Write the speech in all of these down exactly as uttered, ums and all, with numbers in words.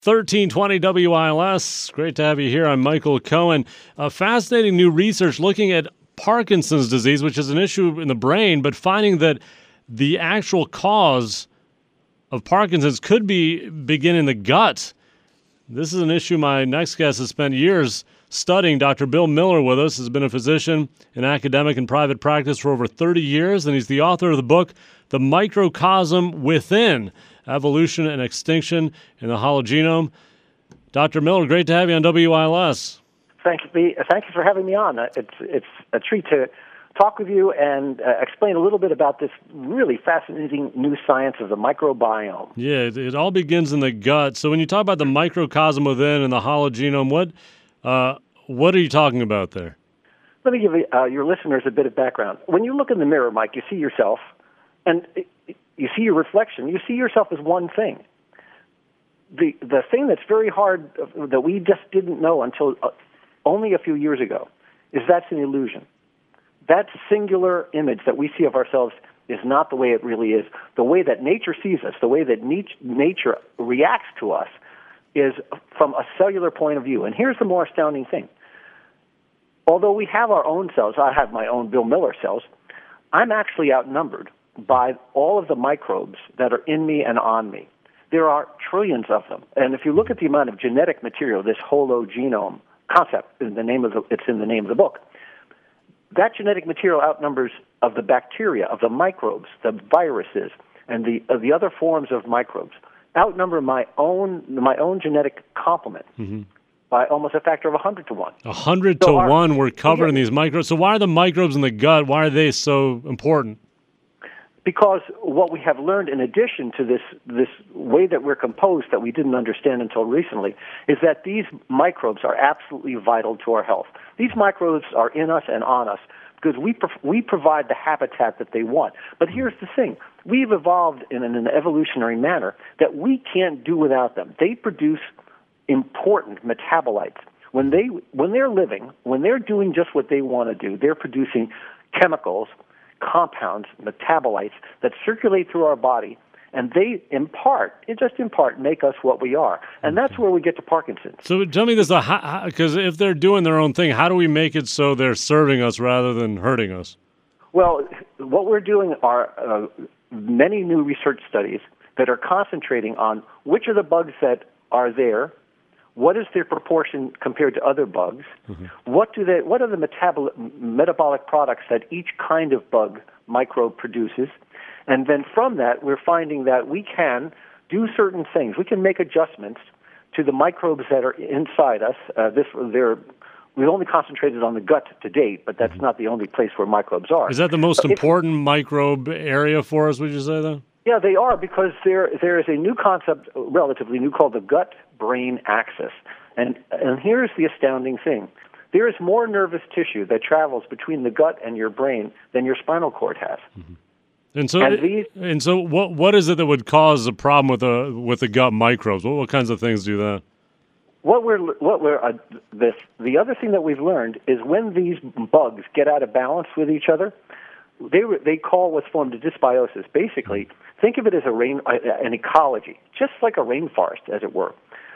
thirteen twenty W I L S. Great to have you here. I'm Michael Cohen. Uh, fascinating new research looking at Parkinson's disease, which is an issue in the brain, but finding that the actual cause of Parkinson's could be begin in the gut. This is an issue my next guest has spent years studying. Doctor Bill Miller with us has been a physician in academic and private practice for over thirty years, and he's the author of the book, The Microcosm Within, Evolution and Extinction in the Hologenome. Doctor Miller, great to have you on W I L S. Thank you, thank you for having me on. It's, it's a treat to talk with you and uh, explain a little bit about this really fascinating new science of the microbiome. Yeah, it, it all begins in the gut. So when you talk about the microcosm within and the hologenome, what uh, what are you talking about there? Let me give uh, your listeners a bit of background. When you look in the mirror, Mike, you see yourself, and you see your reflection. You see yourself as one thing. The the thing that's very hard, that we just didn't know until uh, only a few years ago, is that's an illusion. That singular image that we see of ourselves is not the way it really is. The way that nature sees us, the way that nature reacts to us, is from a cellular point of view. And here's the more astounding thing. Although we have our own cells, I have my own Bill Miller cells, I'm actually outnumbered by all of the microbes that are in me and on me. There are trillions of them. And if you look at the amount of genetic material, this hologenome concept, in the name of the, it's in the name of the book, that genetic material outnumbers of the bacteria, of the microbes, the viruses, and the of the other forms of microbes, outnumber my own my own genetic complement mm-hmm. by almost a factor of a hundred to one. A hundred to our, one. We're covered yeah, in these microbes. So why are the microbes in the gut? Why are they so important? Because what we have learned, in addition to this this way that we're composed that we didn't understand until recently, is that these microbes are absolutely vital to our health. These microbes are in us and on us because we pro- we provide the habitat that they want. But here's the thing. We've evolved in an evolutionary manner that we can't do without them. They produce important metabolites. When, they, when they're living, when they're doing just what they want to do, they're producing chemicals, compounds, metabolites that circulate through our body, and they, in part, it just in part, make us what we are. And that's where we get to Parkinson's. So tell me this, because if they're doing their own thing, how do we make it so they're serving us rather than hurting us? Well, what we're doing are uh, many new research studies that are concentrating on which of the bugs that are there, what is their proportion compared to other bugs, mm-hmm. what do they, what are the metabol- metabolic products that each kind of bug microbe produces, and then from that, we're finding that we can do certain things. We can make adjustments to the microbes that are inside us. Uh, this, they're, we've only concentrated on the gut to date, but that's not the only place where microbes are. Is that the most so important microbe area for us, would you say, though? Yeah, they are, because there there is a new concept, relatively new, called the gut-brain axis. And, and here's the astounding thing. There is more nervous tissue that travels between the gut and your brain than your spinal cord has. Mm-hmm. And so, and, these, and so, what what is it that would cause a problem with the with the gut microbes? What, what kinds of things do that? What we're what we're uh, this the other thing that we've learned is when these bugs get out of balance with each other, they they call what's formed a dysbiosis. Basically, think of it as a rain uh, an ecology, just like a rainforest, as it were.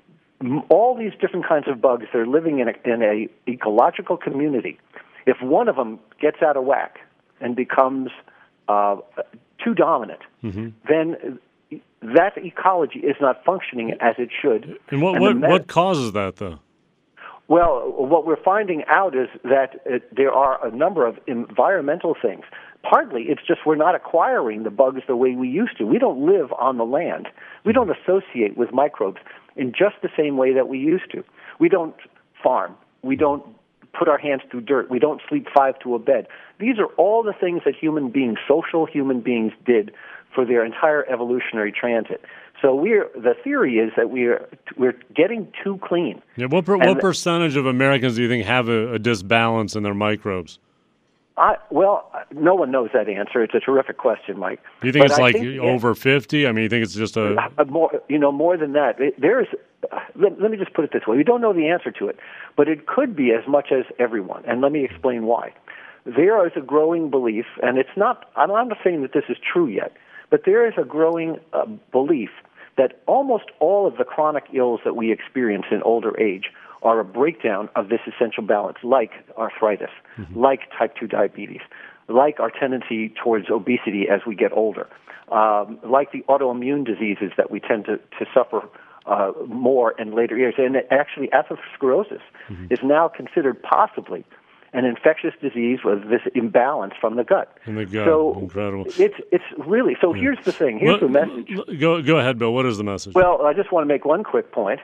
All these different kinds of bugs, they're living in a, in a ecological community. If one of them gets out of whack and becomes Uh, too dominant, mm-hmm. then that ecology is not functioning as it should. And what and what, med- what causes that, though? Well, what we're finding out is that it, there are a number of environmental things. Partly, it's just we're not acquiring the bugs the way we used to. We don't live on the land. We don't associate with microbes in just the same way that we used to. We don't farm. We don't put our hands through dirt. We don't sleep five to a bed. These are all the things that human beings, social human beings, did for their entire evolutionary transit. So we're the theory is that we're we're getting too clean. Yeah, what per, what percentage of Americans do you think have a, a disbalance in their microbes? I, well, no one knows that answer. It's a terrific question, Mike. Do you think but it's I like think, over fifty? I mean, you think it's just a... a more, you know, more than that. It, there's. Let, let me just put it this way. We don't know the answer to it, but it could be as much as everyone, and let me explain why. There is a growing belief, and it's not, I'm not saying that this is true yet, but there is a growing uh, belief that almost all of the chronic ills that we experience in older age are a breakdown of this essential balance, like arthritis, mm-hmm. like type two diabetes, like our tendency towards obesity as we get older, um, like the autoimmune diseases that we tend to, to suffer uh, more in later years. And actually, atherosclerosis mm-hmm. is now considered possibly an infectious disease with this imbalance from the gut. In the gut, so incredible. It's it's really, so yeah. Here's the thing, here's well, the message. Go, go ahead, Bill, what is the message? Well, I just want to make one quick point.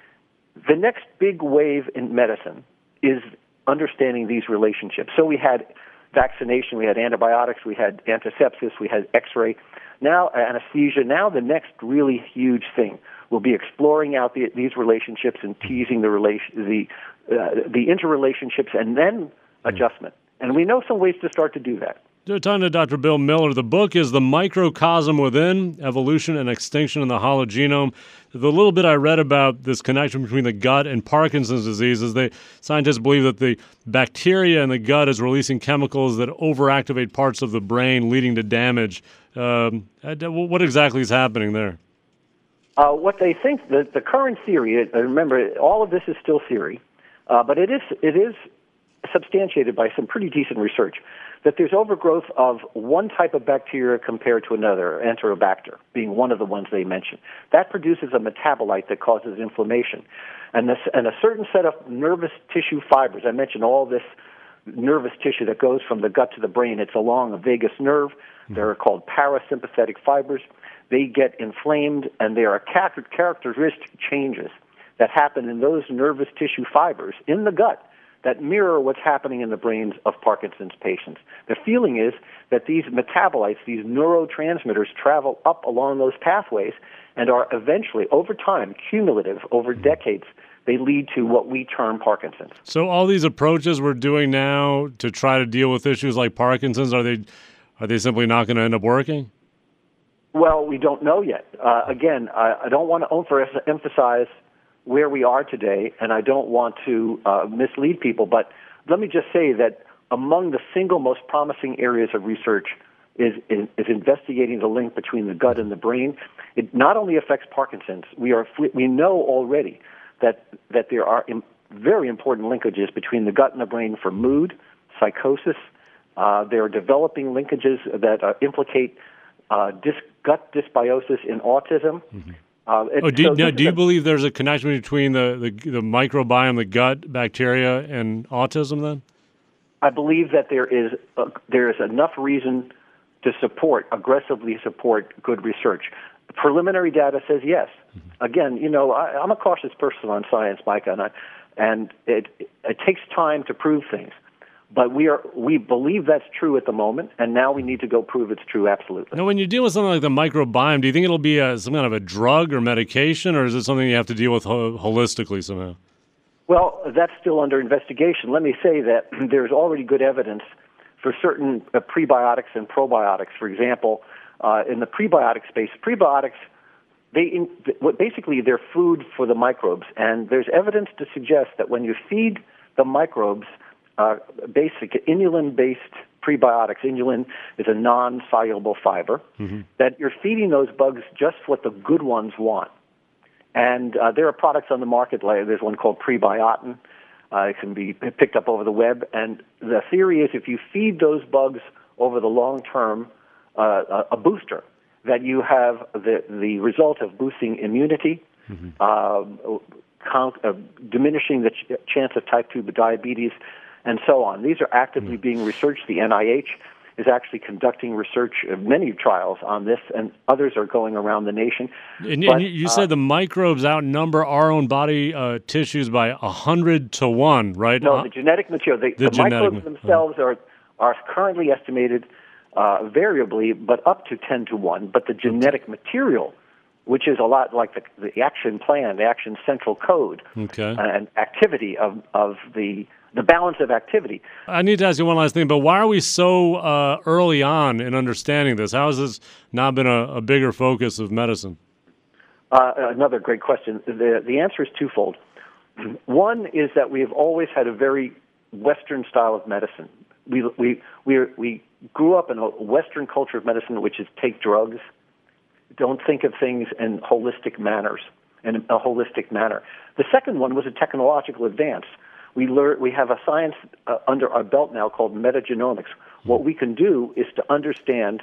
The next big wave in medicine is understanding these relationships. So we had vaccination, we had antibiotics, we had antisepsis, we had x-ray, now anesthesia. Now the next really huge thing will be exploring out the, these relationships and teasing the relation, the uh, the interrelationships, and then adjustment. And we know some ways to start to do that. Talking to Doctor Bill Miller, the book is The Microcosm Within, Evolution and Extinction in the Hollow Genome. The little bit I read about this connection between the gut and Parkinson's disease is that scientists believe that the bacteria in the gut is releasing chemicals that overactivate parts of the brain, leading to damage. Um, what exactly is happening there? Uh, what they think, the, the current theory, remember, all of this is still theory, uh, but it is it is substantiated by some pretty decent research, that there's overgrowth of one type of bacteria compared to another, Enterobacter being one of the ones they mentioned. That produces a metabolite that causes inflammation. And, this, and a certain set of nervous tissue fibers, I mentioned all this nervous tissue that goes from the gut to the brain. It's along a vagus nerve. They're called parasympathetic fibers. They get inflamed, and there are characteristic changes that happen in those nervous tissue fibers in the gut that mirror what's happening in the brains of Parkinson's patients. The feeling is that these metabolites, these neurotransmitters, travel up along those pathways and are eventually, over time, cumulative, over decades, they lead to what we term Parkinson's. So all these approaches we're doing now to try to deal with issues like Parkinson's, are they are they simply not going to end up working? Well, we don't know yet. Uh, again, I, I don't want to overemphasize where we are today, and I don't want to uh, mislead people, but let me just say that among the single most promising areas of research is, is, is investigating the link between the gut and the brain. It not only affects Parkinson's, we are we know already that that there are im- very important linkages between the gut and the brain for mood, psychosis. Uh, there are developing linkages that uh, implicate uh, dis- gut dysbiosis in autism. Mm-hmm. Uh, oh, do, so now, do you a, believe there's a connection between the, the, the microbiome, the gut bacteria, and autism then? I believe that there is uh, there is enough reason to support, aggressively support good research. The preliminary data says yes. Mm-hmm. Again, you know, I, I'm a cautious person on science, Micah, and, I, and it, it takes time to prove things. But we are we believe that's true at the moment, and now we need to go prove it's true absolutely. Now, when you deal with something like the microbiome, do you think it'll be a, some kind of a drug or medication, or is it something you have to deal with ho- holistically somehow? Well, that's still under investigation. Let me say that there's already good evidence for certain uh, prebiotics and probiotics. For example, uh, in the prebiotic space, prebiotics, they in, basically they're food for the microbes, and there's evidence to suggest that when you feed the microbes Uh, basic inulin-based prebiotics. Inulin is a non-soluble fiber, mm-hmm. that you're feeding those bugs just what the good ones want. And uh, there are products on the market, like there's one called Prebiotin. Uh, it can be picked up over the web. And the theory is if you feed those bugs over the long term uh, a booster, that you have the, the result of boosting immunity, mm-hmm. uh, count, uh, diminishing the ch- chance of type two diabetes, and so on. These are actively being researched. The N I H is actually conducting research, uh, many trials on this, and others are going around the nation. And, but, and you uh, said the microbes outnumber our own body uh, tissues by a hundred to one, right? No, uh, the genetic material. The, the, the genetic, microbes themselves uh, are are currently estimated uh, variably, but up to ten to one. But the genetic material, which is a lot like the, the action plan, the action central code, okay. uh, and activity of, of the the balance of activity. I need to ask you one last thing, but why are we so uh, early on in understanding this? How has this not been a, a bigger focus of medicine? Uh, another great question. The, the answer is twofold. One is that we have always had a very Western style of medicine. We, we, we, we grew up in a Western culture of medicine, which is take drugs. don't think of things in holistic manners, in a holistic manner. The second one was a technological advance. We learn, we have a science uh, under our belt now called metagenomics. What we can do is to understand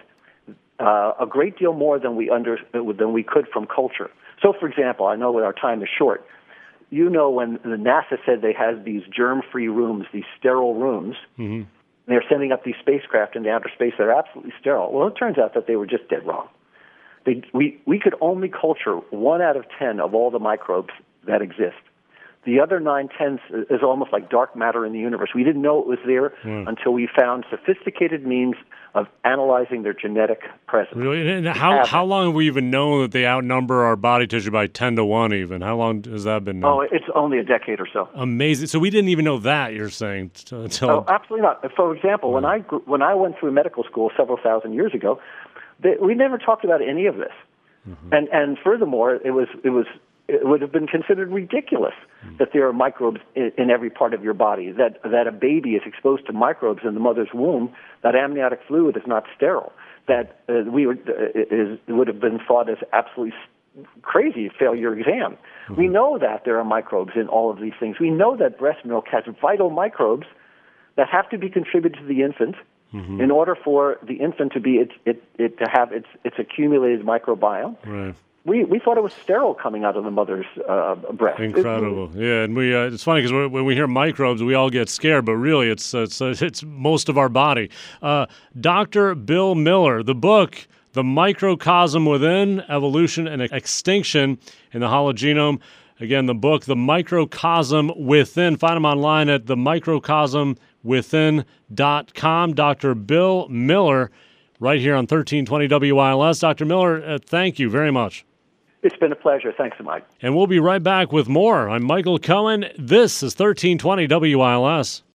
uh, a great deal more than we under than we could from culture. So, for example, I know that our time is short. You know, when the NASA said they had these germ-free rooms, these sterile rooms, mm-hmm. they're sending up these spacecraft into outer space that are absolutely sterile. Well, it turns out that they were just dead wrong. They, we, we could only culture one out of ten of all the microbes that exist. The other nine-tenths is almost like dark matter in the universe. We didn't know it was there mm. until we found sophisticated means of analyzing their genetic presence. Really? And how, how long have we even known that they outnumber our body tissue by ten to one even? How long has that been known? Oh, it's only a decade or so. Amazing. So we didn't even know that, you're saying? Until... Oh, absolutely not. For example, mm. when I when I went through medical school several thousand years ago, they, we never talked about any of this. Mm-hmm. And and furthermore, it was it was it would have been considered ridiculous mm. that there are microbes in, in every part of your body, that that a baby is exposed to microbes in the mother's womb, that amniotic fluid is not sterile, that uh, we would, uh, is, would have been thought as absolutely crazy to fail your exam. Mm-hmm. We know that there are microbes in all of these things. We know that breast milk has vital microbes that have to be contributed to the infant mm-hmm. in order for the infant to be it, it, it to have its its accumulated microbiome. Right. We we thought it was sterile coming out of the mother's uh, breast. Incredible, it, yeah. And we uh, it's funny because when we hear microbes, we all get scared, but really, it's it's uh, it's most of our body. Uh, Doctor Bill Miller, the book, "The Microcosm Within: Evolution and Extinction in the Hologenome." Again, the book, "The Microcosm Within." Find them online at the microcosm within dot com. Doctor Bill Miller, right here on thirteen twenty W I L S. Doctor Miller, uh, thank you very much. It's been a pleasure. Thanks, Mike. And we'll be right back with more. I'm Michael Cohen. This is thirteen twenty W I L S.